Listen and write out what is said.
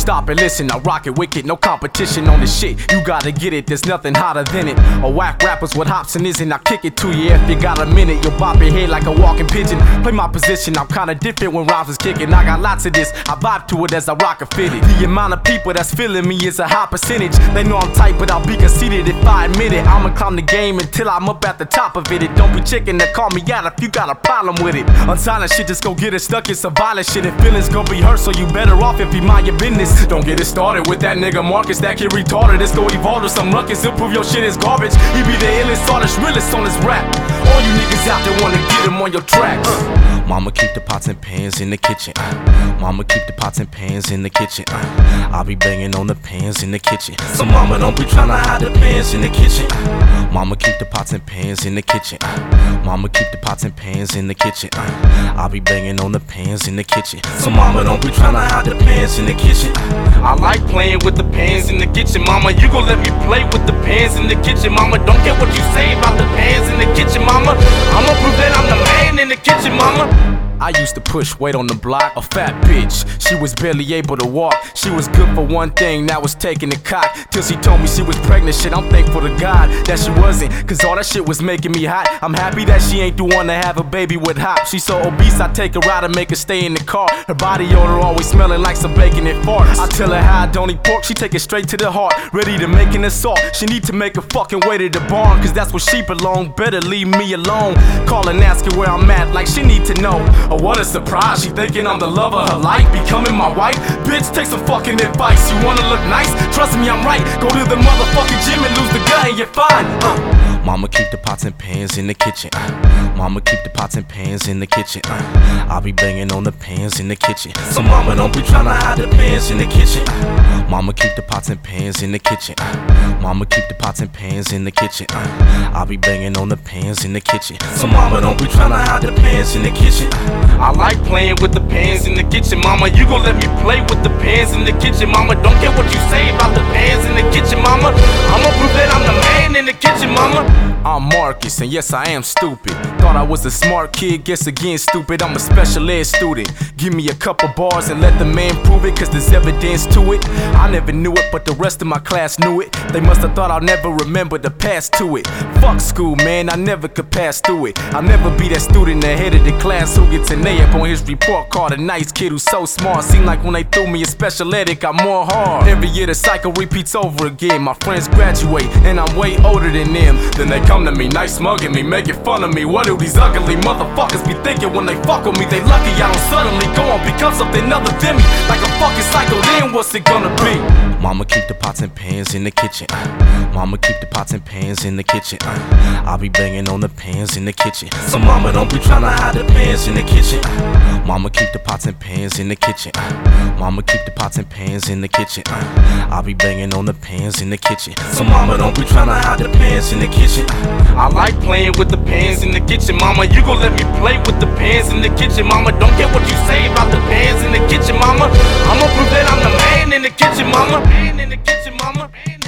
stop and listen. I rock it wicked, no competition on this shit. You gotta get it, there's nothing hotter than it. A whack rapper's what Hopsin isn't. I kick it to you if you got a minute. You'll bop your head like a walking pigeon. Play my position, I'm kinda different when rhymes is kicking. I got lots of this, I vibe to it as I rock and fit it. The amount of people that's feeling me is a high percentage. They know I'm tight, but I'll be conceited if I admit it. I'ma climb the game until I'm up at the top of it. It don't be chicken to call me out if you got a problem with it. Unsilent shit, just go get it stuck. It's a violent shit and feelings gon' be hurt, so you better off if you mind your business. Don't get it started with that nigga Marcus, that kid retarded. Let's go evolve to some ruckus, he'll prove your shit is garbage. He be the illest, artist, realest on his rap. All you niggas out there wanna get him on your tracks. Mama keep the pots and pans in the kitchen. Mama keep the pots and pans in the kitchen. I'll be banging on the pans in the kitchen. So mama don't be tryna hide the pans in the kitchen. Mama keep the pots and pans in the kitchen. Mama keep the pots and pans in the kitchen. I'll be banging on the pans in the kitchen. So mama don't be tryna hide the pans in the kitchen. I like playing with the pans in the kitchen. Mama, you gon' let me play with the pans in the kitchen. Mama, don't care what you say about the pans in the kitchen. Mama, I'ma prove that I'm the man in the kitchen. Mama, I used to push weight on the block, a fat bitch. She was barely able to walk. She was good for one thing, now was taking the cock. Till she told me she was pregnant, shit, I'm thankful to God that she wasn't, cause all that shit was making me hot. I'm happy that she ain't the one to have a baby with hop. She's so obese, I take her out and make her stay in the car. Her body odor always smelling like some bacon and farts. I tell her how I don't eat pork, she take it straight to the heart. Ready to make an assault, she need to make a fucking way to the barn, cause that's where she belong. Better leave me alone. Call and ask her where I'm at, like she need to know. Oh, what a surprise, she thinking I'm the love of her life, becoming my wife. Bitch, take some fucking advice. You wanna look nice? Trust me, I'm right. Go to the motherfucking gym and lose the gut and you're fine. Mama keep the pots and pans in the kitchen. Mama keep the pots and pans in the kitchen. I'll be banging on the pans in the kitchen. So mama don't be tryna hide the pans in the kitchen. Mama keep the pots and pans in the kitchen. Mama keep the pots and pans in the kitchen. I'll be banging on the pans in the kitchen. So mama don't be tryna hide the pans in the kitchen. I like playing with the pans in the kitchen. Mama, you gon' let me play with the pans in the kitchen. Mama, don't care what you say about the pans in the kitchen. Mama, I'ma prove that I'm the man in the kitchen. Mama, I'm Marcus, and yes, I am stupid. Thought I was a smart kid, guess again stupid. I'm a special ed student. Give me a couple bars and let the man prove it, cause there's evidence to it. I never knew it, but the rest of my class knew it. They must have thought I'll never remember the past to it. Fuck school, man, I never could pass through it. I'll never be that student ahead of the class who gets an A up on his report card. A nice kid who's so smart. Seemed like when they threw me in special ed, it got more hard. Every year the cycle repeats over again. My friends graduate, and I'm way older than them. Then they come to me, nice mugging me, making fun of me. What do these ugly motherfuckers be thinking when they fuck with me? They lucky I don't suddenly go and become something other than me. Like a fucking psycho, then what's it gonna be? Mama keep the pots and pans in the kitchen. Mama keep the pots and pans in the kitchen. I'll be banging on the pans in the kitchen. So mama don't be tryna hide the pans in the kitchen. Mama keep the pots and pans in the kitchen. Mama keep the pots and pans in the kitchen. I'll be banging on the pans in the kitchen. So mama don't be tryna hide the pans in the kitchen. I like playing with the pans in the kitchen. Mama, you gon' let me play with the pans in the kitchen. Mama, don't care what you say about the pans in the kitchen. Mama, I'ma prove that I'm the man in the kitchen. Mama, man in the kitchen. Mama.